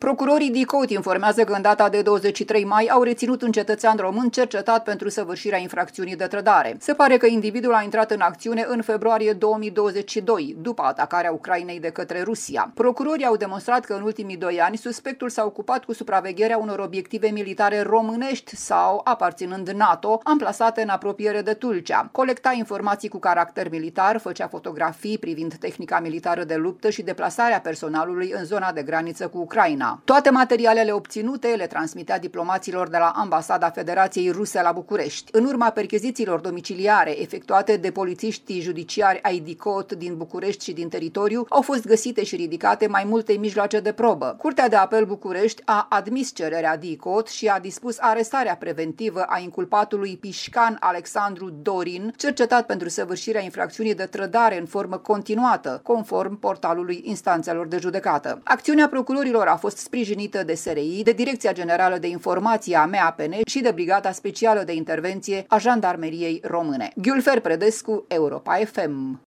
Procurorii DICOT informează că în data de 23 mai au reținut un cetățean român cercetat pentru săvârșirea infracțiunii de trădare. Se pare că individul a intrat în acțiune în februarie 2022, după atacarea Ucrainei de către Rusia. Procurorii au demonstrat că în ultimii 2 ani suspectul s-a ocupat cu supravegherea unor obiective militare românești sau aparținând NATO, amplasate în apropiere de Tulcea. Colecta informații cu caracter militar, făcea fotografii privind tehnica militară de luptă și deplasarea personalului în zona de graniță cu Ucraina. Toate materialele obținute le transmitea diplomaților de la Ambasada Federației Ruse la București. În urma perchezițiilor domiciliare efectuate de polițiștii judiciari ai DICOT din București și din teritoriu, au fost găsite și ridicate mai multe mijloace de probă. Curtea de Apel București a admis cererea DICOT și a dispus arestarea preventivă a inculpatului Pișcan Alexandru Dorin, cercetat pentru săvârșirea infracțiunii de trădare în formă continuată, conform portalului instanțelor de judecată. Acțiunea procurorilor a fost sprijinită de SRI, de Direcția Generală de Informație a MEAPN și de Brigada Specială de Intervenție a Jandarmeriei Române. Gülfer Predescu, Europa FM.